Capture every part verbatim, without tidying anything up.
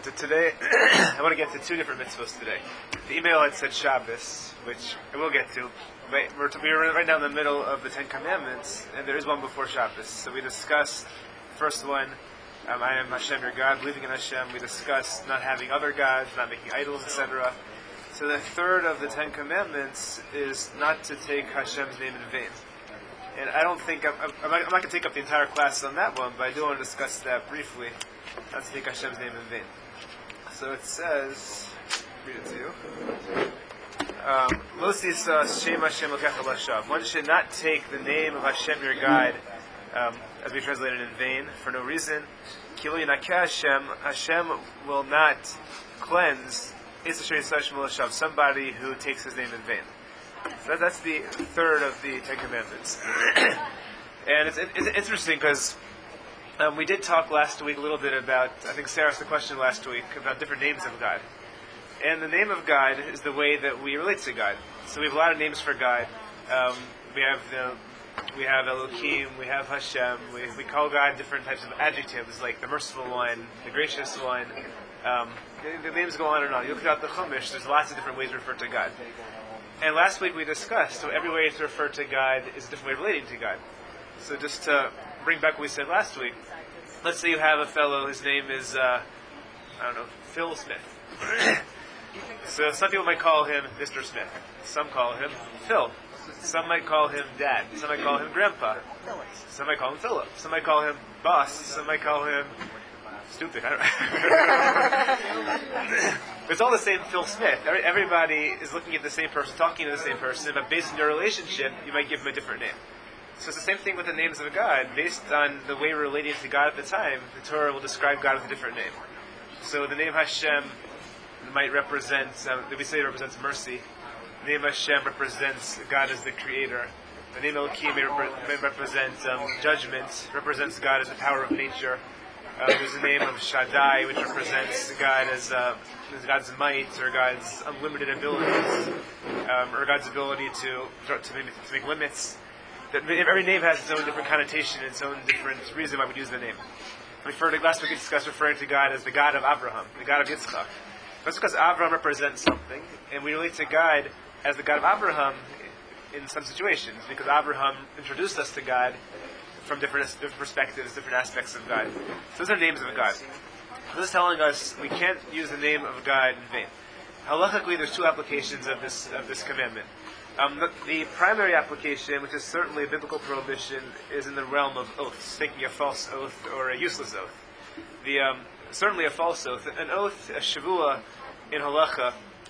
to today, I want to get to two different mitzvahs today. The email had said Shabbos, which I will get to. But we're, to, we're right now in the middle of the Ten Commandments, and there is one before Shabbos. So we discussed the first one, um, I am Hashem your God, believing in Hashem. We discussed not having other gods, not making idols, et cetera. So the third of the Ten Commandments is not to take Hashem's name in vain. And I don't think, I'm, I'm, I'm not, not going to take up the entire class on that one, but I do want to discuss that briefly. Not to take Hashem's name in vain. So it says, read it to you. Um, One should not take the name of Hashem your guide, um, as we translated in vain, for no reason. Hashem, Hashem will not cleanse somebody who takes his name in vain. So that, that's the third of the Ten Commandments. And it's, it's interesting because um, we did talk last week a little bit about, I think Sarah asked the question last week, about different names of God. And the name of God is the way that we relate to God. So we have a lot of names for God. Um, we have the, we have Elohim, we have Hashem. We, we call God different types of adjectives, like the merciful one, the gracious one. Um, the, the names go on and on. You look at the Chumash, there's lots of different ways to refer to God. And last week we discussed, so every way to refer to God is a different way of relating to God. So just to bring back what we said last week, let's say you have a fellow, his name is, uh, I don't know, Phil Smith. So some people might call him Mister Smith. Some call him Phil. Some might call him Dad. Some might call him Grandpa. Some might call him Philip. Some might call him Boss. Some might call him Stupid. I don't know. It's all the same Phil Smith. Everybody is looking at the same person, talking to the same person, but based on your relationship, you might give him a different name. So it's the same thing with the names of God. Based on the way we're relating to God at the time, the Torah will describe God with a different name. So the name Hashem might represent, um, we say it represents mercy. The name Hashem represents God as the creator. The name Elohim may, rep- may represent um, judgment, represents God as the power of nature. Uh, there's the name of Shaddai, which represents God as, uh, as God's might, or God's unlimited abilities, um, or God's ability to to make, to make limits. That every name has its own different connotation, its own different reason why we use the name. We referred to, last week we discussed referring to God as the God of Abraham, the God of Yitzchak. That's because Abraham represents something, and we relate to God as the God of Abraham in some situations, because Abraham introduced us to God from different, different perspectives, different aspects of God. So those are names of God. This is telling us we can't use the name of God in vain. Halachically, there's two applications of this of this commandment. Um, the, the primary application, which is certainly a biblical prohibition, is in the realm of oaths, taking a false oath or a useless oath. The um, certainly a false oath, an oath, a shavua in halacha,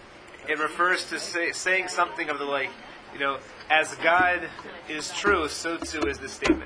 it refers to say, saying something of the like, you know, as God is true, so too is this statement.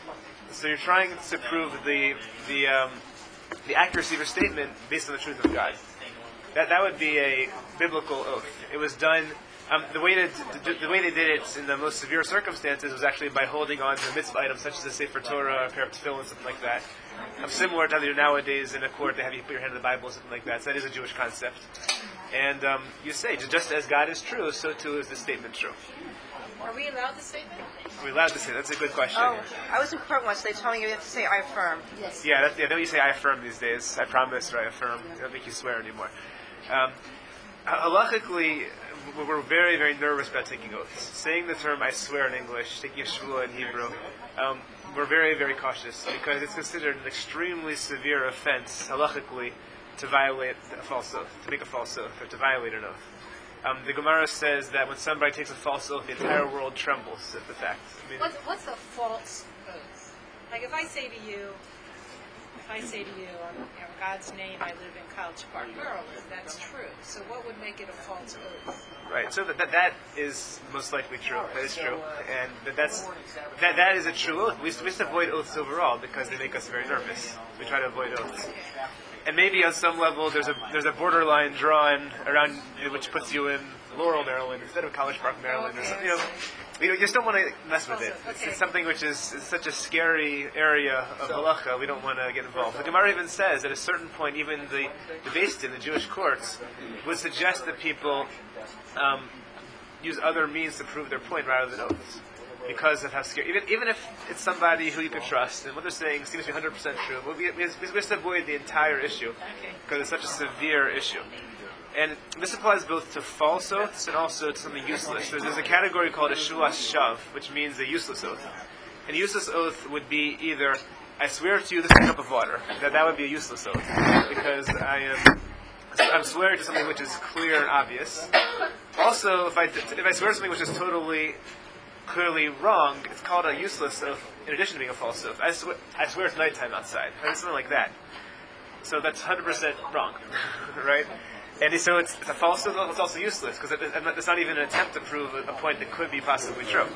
So you're trying to prove the the um, the accuracy of your statement based on the truth of God. That that would be a biblical oath. It was done. Um, the way to, to, the way they did it in the most severe circumstances was actually by holding on to mitzvah items such as a sefer Torah, a pair of tefillin, something like that. Um, similar to how they do nowadays in a court, they have you put your hand in the Bible, something like that. So that is a Jewish concept. And um, you say, just as God is true, so too is this statement true. Are we allowed to say that? Are we allowed to say? That's a good question. Oh, I was in court once. They told me you have to say "I affirm." Yes. Yeah, that, yeah. Don't you say "I affirm" these days? I promise or "I affirm." They don't make you swear anymore. Um, halachically, we're very, very nervous about taking oaths. Saying the term "I swear" in English, taking a shvuah in Hebrew, um, we're very, very cautious because it's considered an extremely severe offense halachically to violate a false oath, to make a false oath, or to violate an oath. Um, the Gemara says that when somebody takes a false oath, the entire world trembles at the fact. I mean, what's, what's a false oath? Like if I say to you, if I say to you, in you know, God's name, I live in College Park, Maryland, that's true. So what would make it a false oath? Right. So that that, that is most likely true. That is true, and that that's that that is a true oath. We we avoid oaths overall because they make us very nervous. We try to avoid oaths. And maybe on some level there's a there's a borderline drawn around which puts you in Laurel, Maryland instead of College Park, Maryland, or something. You know, you just don't want to mess with it. It's, it's something which is it's such a scary area of halacha. We don't want to get involved. The Gemara even says at a certain point, even the the Beis Din, the Jewish courts, would suggest that people um, use other means to prove their point rather than oaths. because of how scary. Even even if it's somebody who you can trust, and what they're saying seems to be one hundred percent true, but we we we just avoid the entire issue because it's such a severe issue. And this applies both to false oaths and also to something useless. So there's a category called a shulas shav, which means a useless oath. And a useless oath would be either, I swear to you this is a cup of water. That that would be a useless oath. Because I am I'm swearing to something which is clear and obvious. Also, if I, if I swear to something which is totally, clearly wrong, it's called a useless oath in addition to being a false oath. I swear, I swear it's nighttime outside. I mean, something like that. So that's one hundred percent wrong. Right? And so it's, it's a false oath, it's also useless, because it, it's not even an attempt to prove a, a point that could be possibly true.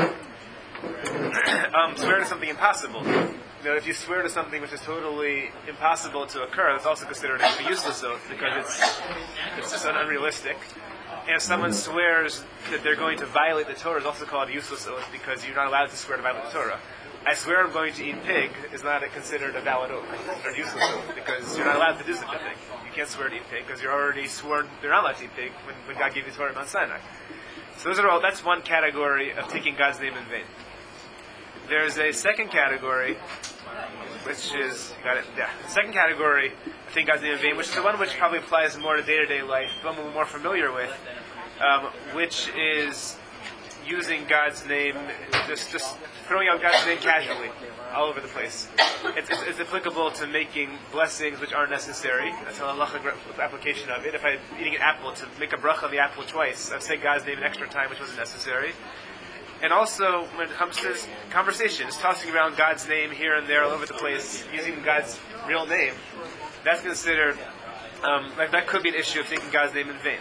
um, swear to something impossible. You know, if you swear to something which is totally impossible to occur, that's also considered a useless oath, because it's, it's just unrealistic. And if someone swears that they're going to violate the Torah, it's also called a useless oath, because you're not allowed to swear to violate the Torah. I swear I'm going to eat pig is not a considered a valid oath. It's considered a useless oath because you're not allowed to do such a thing. You can't swear to eat pig because you're already sworn you're not allowed to eat pig when, when God gave you the Torah at Mount Sinai. So those are all. That's one category of taking God's name in vain. There's a second category, which is you got it. Yeah, the second category of taking God's name in vain, which is the one which probably applies more to day-to-day life, the one we're more familiar with, um, which is using God's name, just just throwing out God's name casually, all over the place. It's, it's, it's applicable to making blessings which aren't necessary. That's a halachic application of it. If I'm eating an apple, to make a bracha on the apple twice, I've said God's name an extra time, which wasn't necessary. And also, when it comes to conversations, tossing around God's name here and there all over the place, using God's real name, that's considered, um, like that could be an issue of taking God's name in vain.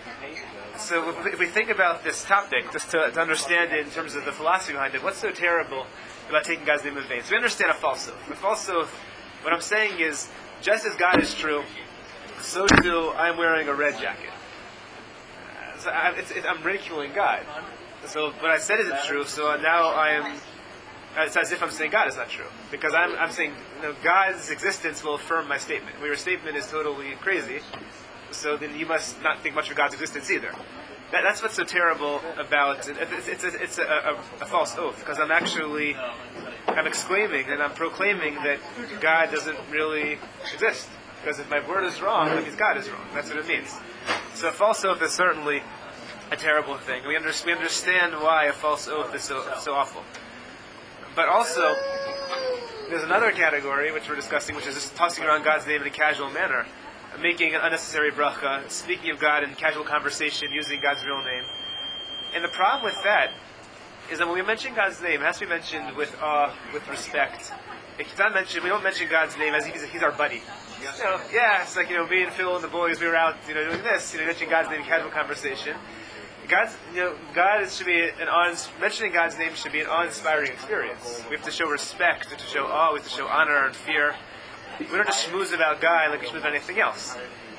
So if we think about this topic, just to, to understand it in terms of the philosophy behind it, what's so terrible about taking God's name in vain? So we understand a false oath. A false oath, what I'm saying is, just as God is true, so too I'm wearing a red jacket. Uh, so I, it's, it, I'm ridiculing God. So what I said isn't true, so now I am, it's as if I'm saying God is not true. Because I'm, I'm saying, you know, God's existence will affirm my statement. Well, your statement is totally crazy, so then you must not think much of God's existence either. That, that's what's so terrible about it. It's, it's, a, it's a, a, a false oath, because I'm actually, I'm exclaiming and I'm proclaiming that God doesn't really exist. Because if my word is wrong, that means God is wrong. That's what it means. So a false oath is certainly a terrible thing. We, under, we understand why a false oath is so, so awful. But also, there's another category which we're discussing, which is just tossing around God's name in a casual manner, making an unnecessary bracha, speaking of God in casual conversation, using God's real name. And the problem with that is that when we mention God's name, it has to be mentioned with awe, with respect. It's not mentioned, we don't mention God's name as he's, he's our buddy. You know, yeah, it's like, you know, me and Phil and the boys, we were out, you know, doing this, you know, mentioning God's name in casual conversation. God's, you know, God should be an awe, mentioning God's name should be an awe-inspiring experience. We have to show respect, we have to show awe, we have to show honor and fear. We don't just schmooze about God like we schmooze about anything else.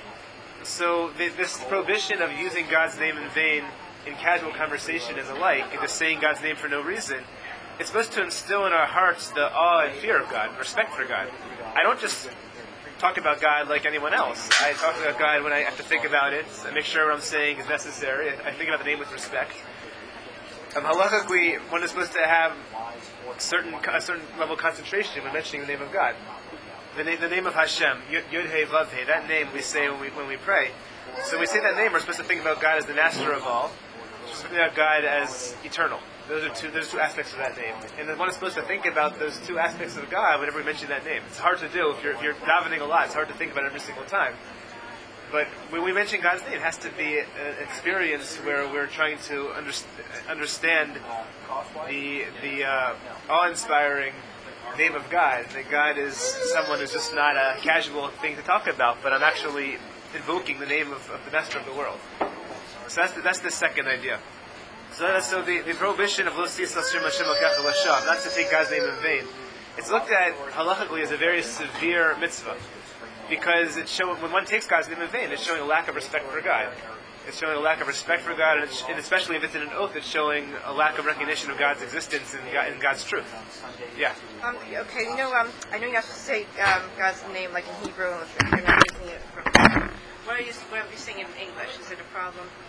So the, this prohibition of using God's name in vain in casual conversation and the like, and just saying God's name for no reason, it's supposed to instill in our hearts the awe and fear of God, respect for God. I don't just talk about God like anyone else. I talk about God when I have to think about it. I make sure what I'm saying is necessary. I think about the name with respect. Um, halachically, one is supposed to have certain, a certain level of concentration when mentioning the name of God. The name, the name of Hashem, Yud Hey Vav Hey, that name we say when we when we pray. So when we say that name, we're supposed to think about God as the master of all. We're supposed to think about God as eternal. Those are two. Those are two aspects of that name. And then one is supposed to think about those two aspects of God whenever we mention that name. It's hard to do if you're if you're davening a lot. It's hard to think about it every single time. But when we mention God's name, it has to be an experience where we're trying to underst- understand the the uh, awe-inspiring name of God. That God is someone who's just not a casual thing to talk about, but I'm actually invoking the name of, of the Master of the world. So that's the, that's the second idea. So that's so the, the prohibition of lo tis Hashem Hashem Elokecha l'shav, not to take God's name in vain. It's looked at halachically as a very severe mitzvah, because it's showing when one takes God's name in vain, it's showing a lack of respect for God. It's showing a lack of respect for God, and, it's, and especially if it's in an oath, it's showing a lack of recognition of God's existence and, God, and God's truth. Yeah. Um, okay, you know, um, I know you're not supposed to say um, God's name like in Hebrew if you're not using it from. What are you? What are you saying in English? Is it a problem?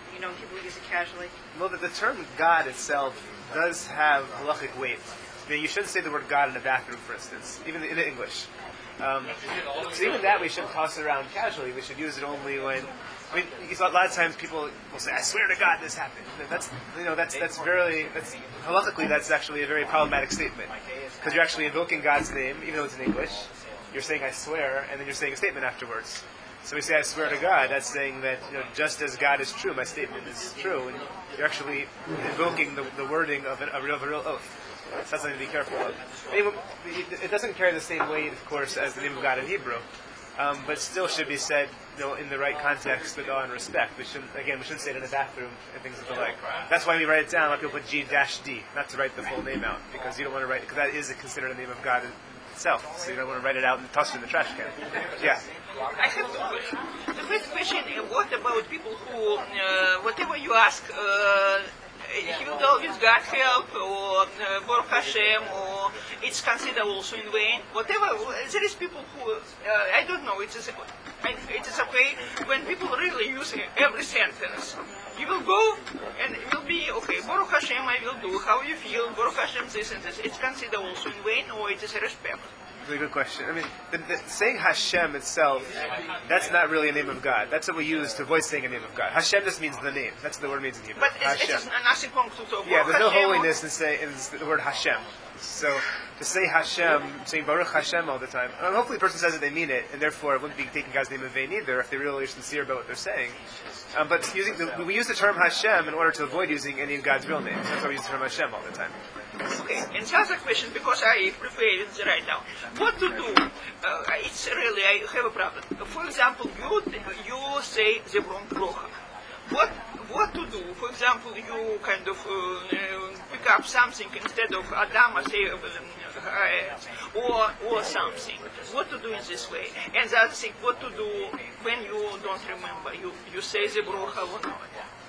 you know, people use it casually. Well, the, the term God itself does have halachic weight. I mean, you shouldn't say the word God in a bathroom, for instance, even in English. Um, so even that we shouldn't toss it around casually. We should use it only when. I mean, because a lot of times people will say, "I swear to God, this happened." That's you know that's that's very that's halachically that's actually a very problematic statement because you're actually invoking God's name, even though it's in English. You're saying "I swear," and then you're saying a statement afterwards. So we say, "I swear to God." That's saying that you know, just as God is true, my statement is true, and you're actually invoking the, the wording of, an, of a real oath. So that's something to be careful of. I mean, it doesn't carry the same weight, of course, as the name of God in Hebrew, um, but still should be said, you know, in the right context with awe and respect. We shouldn't, again, we shouldn't say it in a bathroom and things of the like. That's why we write it down. A lot of people put G dash D, not to write the full name out, because you don't want to write, because that is considered a name of God itself. So you don't want to write it out and toss it in the trash can. Yeah. I have two questions. The first question: uh, what about people who, uh, whatever you ask, uh, he will always God help, or uh, Baruch Hashem, or it's considered also in vain. Whatever, there is people who, uh, I don't know, it is, it is okay when people really use every sentence. You will go, and it will be, okay, Baruch Hashem I will do, how you feel, Baruch Hashem this and this. It's considered also in vain, or it is a respect? That's a good question. I mean, the, the, saying Hashem itself, that's not really a name of God. That's what we use to avoid saying a name of God. Hashem just means the name. That's what the word means in Hebrew. But it's, Hashem. it's nothing wrong to talk Yeah, there's no Hashem holiness in, say, in the word Hashem. So to say Hashem, saying Baruch Hashem all the time, and hopefully the person says that they mean it, and therefore it wouldn't be taking God's name in vain either if they really are sincere about what they're saying. Um, but using the, we use the term Hashem in order to avoid using any of God's real names. That's why we use the term Hashem all the time. Okay, and the other question, because I prepared it right now, what to do? Uh, it's really, I have a problem. For example, you you say the wrong bracha. What what to do? For example, you kind of uh, pick up something instead of Adam, say, uh, or or something. What to do in this way? And the other thing, what to do when you don't remember? You you say the bracha or not?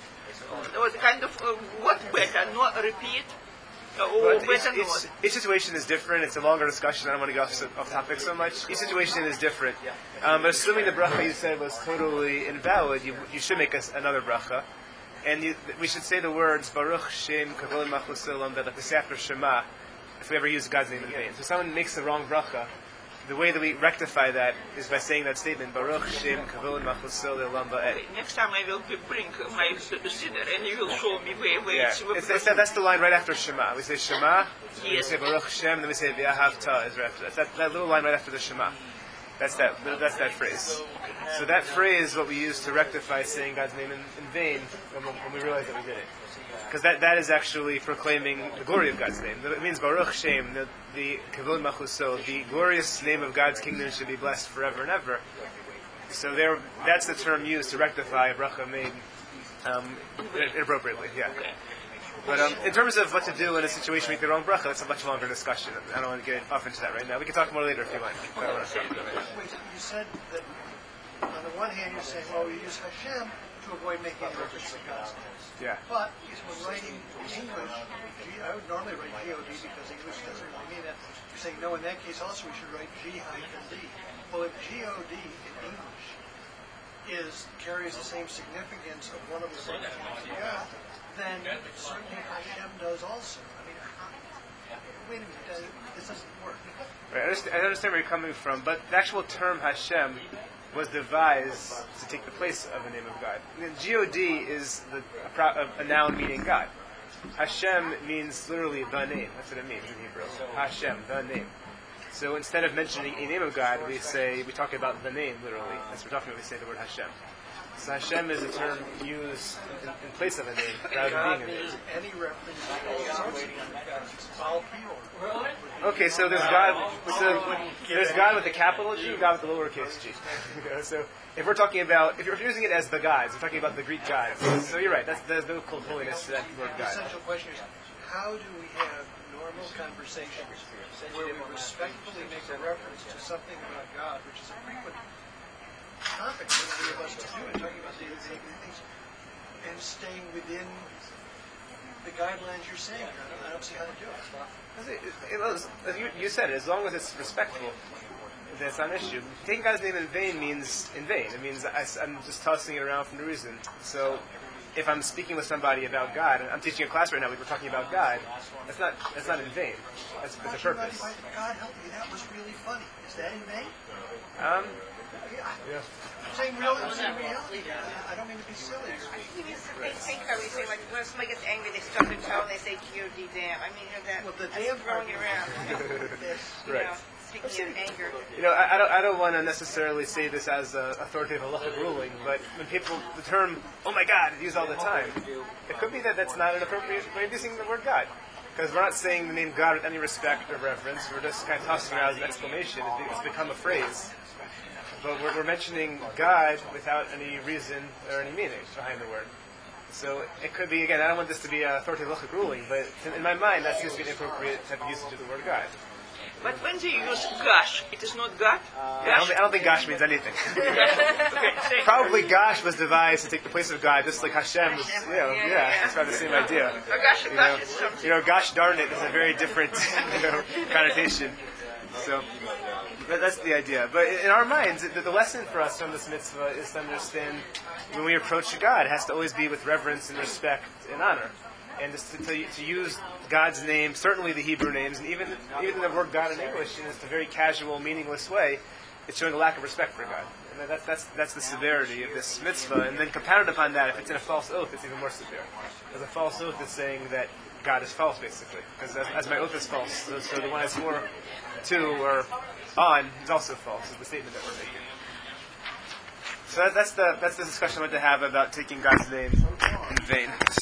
It was kind of uh, what better? Not repeat. But each, each, each situation is different. It's a longer discussion. I don't want to go off, off topic so much. Each situation is different. Um, but assuming the bracha you said was totally invalid, you, you should make us another bracha. And you, we should say the words, Baruch Shem Kavod Malchus Olam, that like we say after Shema, if we ever use God's name in vain. So if someone makes the wrong bracha, the way that we rectify that is by saying that statement, Baruch Shem Kavod Malchus Olam Ba'ed. Okay, next time I will bring my siddur and you will show me where, where yeah. it's... It's, it's that, that's the line right after Shema. We say Shema, Yes. we say Baruch Shem, and then we say V'ahavta is right after that. That's that, that little line right after the Shema. That's that That's that phrase. So that phrase is what we use to rectify saying God's name in, in vain when, when we realize that we did it. Because that, that is actually proclaiming the glory of God's name. It means Baruch Shem, the, the Kavod Malchuso, the glorious name of God's kingdom should be blessed forever and ever. So there, that's the term used to rectify a bracha made um, inappropriately. Yeah. But um, in terms of what to do in a situation with the wrong bracha, that's a much longer discussion. I don't want to get off into that right now. We can talk more later if you want. I don't want to stop. Wait, you said that on the one hand you're saying, well, you use Hashem to avoid making any reference to God's name. Yeah. But when writing English, G, I would normally write G O D because English doesn't really mean that. You're saying, no, in that case also we should write G hyphen D. Well, if G O D in English is carries the same significance of one of the same names of God, then certainly Hashem does also. I mean, wait a minute, this doesn't work. Right, I understand, I understand where you're coming from, but the actual term Hashem was devised to take the place of the name of God. And G O D is the, a, pro, a, a noun meaning God. Hashem means literally the name. That's what it means in Hebrew. Hashem, the name. So instead of mentioning a name of God, we say, we talk about the name, literally. That's what we're talking about, we say the word Hashem. So Hashem is a term used in, in place of a name, rather than being a name. Any reference to all people. Okay, so there's God. So there's God with a capital G, God with a lowercase g. You know, so if we're talking about, if you're using it as the gods, we're talking about the Greek gods. So you're right. That's there's no holiness to that word The God. essential question is, how do we have normal conversations where we respectfully make a reference to something about God, which is a frequent topic for many of us to do, and talking about daily things, and staying within the guidelines you're saying? I don't, I don't see how to do it. It, it was, you, you said it. As long as it's respectful, that's not an issue. Taking God's name in vain means in vain. It means I, I'm just tossing it around for no reason. So, if I'm speaking with somebody about God, and I'm teaching a class right now, we were talking about God, that's not that's not in vain. That's with a purpose. God help me, that was really funny. Is that in vain? Um, Yeah. yeah. I'm saying real, I'm saying reality. I don't mean to be silly. I think it's they take how we say like when somebody gets angry they stub their toe and they say G O D damn. I mean you know that Well, the that's damn part throwing you around. Yes. You Right. know, taking your anger. You know, I, I don't, I don't want to necessarily say this as a authoritative halachic ruling, but when people, the term, oh my God, is used all the time, it could be that that's not an appropriate way of using the word God. Because we're not saying the name God with any respect or reverence, we're just kind of tossing it out as an exclamation. It's, it's become a phrase. But we're, we're mentioning God without any reason or any meaning behind the word. So it could be, again, I don't want this to be an authoritative halachic ruling, but in my mind, that seems to be an appropriate type of usage of the word God. But when they use gosh, it is not God. Yeah, I, don't Gosh. think, I don't think gosh means anything. Okay, say- Probably gosh was devised to take the place of God, just like Hashem was, you know, Yeah, yeah, yeah. it's probably the same idea. Uh, gosh, You know, gosh is something. you know, gosh darn it is a very different, you know, connotation. So that, that's the idea. But in our minds, the, the lesson for us from this mitzvah is to understand when we approach God, it has to always be with reverence and respect and honor. And just to, to, to use God's name, certainly the Hebrew names, and even even the word God in English in just a very casual, meaningless way, it's showing a lack of respect for God. And that's that's that's the severity of this mitzvah. And then compounded upon that, if it's in a false oath, it's even more severe. Because a false oath is saying that God is false, basically. Because as, as my oath is false, so, so the one I swore to or on is also false. Is the statement that we're making. So that, that's the that's the discussion I want to have about taking God's name in vain.